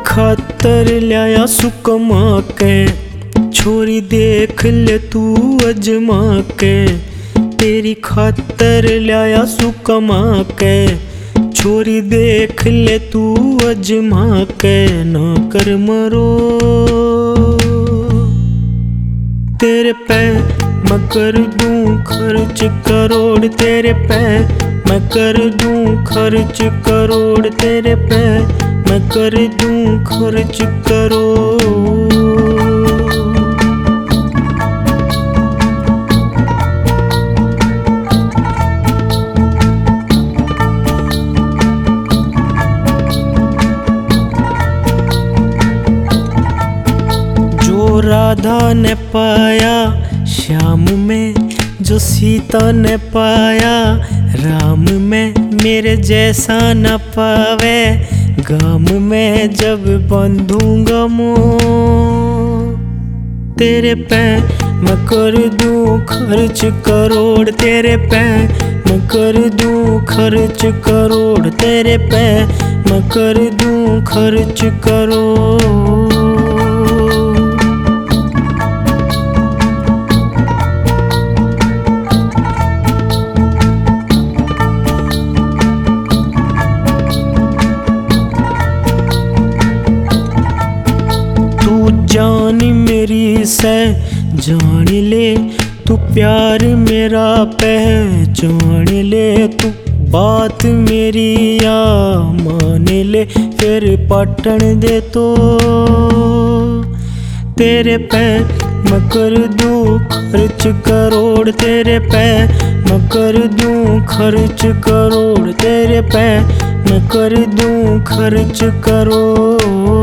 खातर लाया सुकमा के, छोरी देख ले तू अजमा के। तेरी खातर लाया सुकमा के, छोरी देख ले तू अजमा के। ना कर मरो तेरे पे मैं कर दूं खर्च करोड़, तेरे पे मैं कर दूं खर्च करोड़, तेरे पे मैं कर दूं खर्च करोड़। जो राधा ने पाया श्याम में, जो सीता ने पाया राम में, मेरे जैसा न पावे गाम में जब बंधूंगा मोह। तेरे पे मैं कर दूं खर्च करोड़, तेरे पे मैं कर दूं खर्च करोड़, तेरे पे मैं कर दूं खर्च करोड़। जान मेरी से जान ले तू, प्यार मेरा पहचान ले तू, बात मेरी या मान ले फिर पटन दे तो। तेरे पे मैं कर दूं खर्च करोड़, तेरे पे मैं कर दूं खर्च करोड़, तेरे पे मैं कर दूं खर्च करोड़।